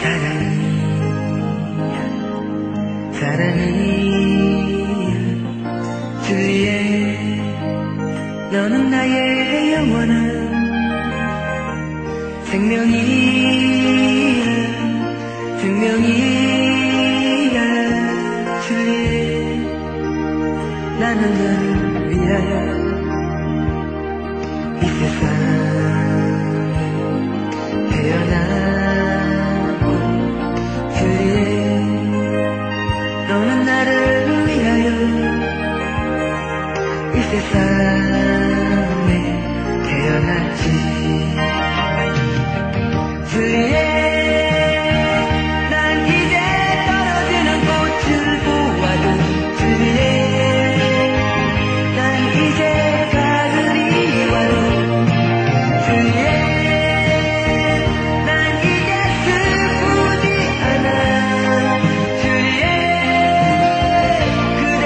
사랑이야 줄리엣 너는 나의 영원한 생명이야 생명이야 줄리엣 나는 너를 위하여 이 세상에 태어나고 줄리엣 너는 나를 위하여 이 세상에 태어났지 줄리엣 난 이제 떨어지는 꽃을 보아도 줄리엣 난 이제 가을이 와도 줄리엣 난 이제 슬프지 않아 줄리엣 그대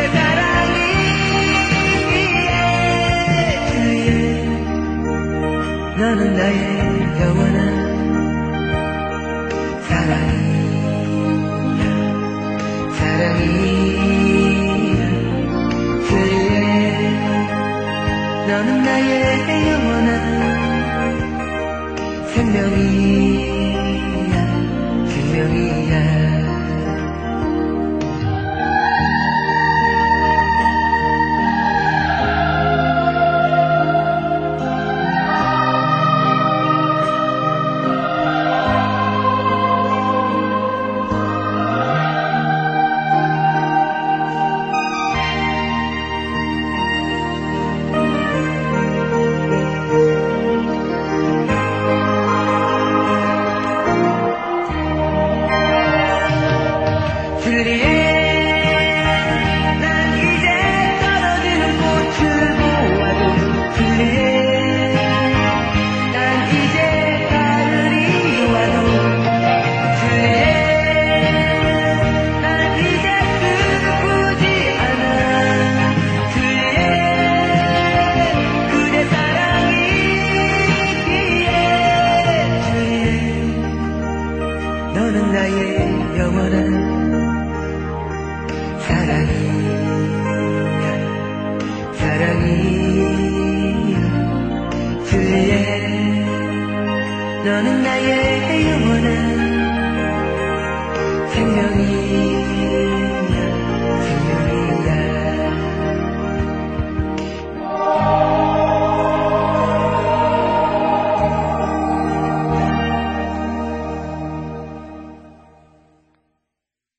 사랑이기에 줄리엣 너는 나의 영원한 사랑이야 사랑이야 줄리엣 너는 나의 영원한 생명이야 생명이야 줄리엣 난 이제 떨어지는 꽃을 보아도 줄리엣 난 이제 가을이 와도 줄리엣 난 이제 슬프지 않아 줄리엣 그대 사랑이기에 줄리엣 너는 나의 영원한 사랑이야 사랑이야 줄리엣 너는 나의 영원한 생명이야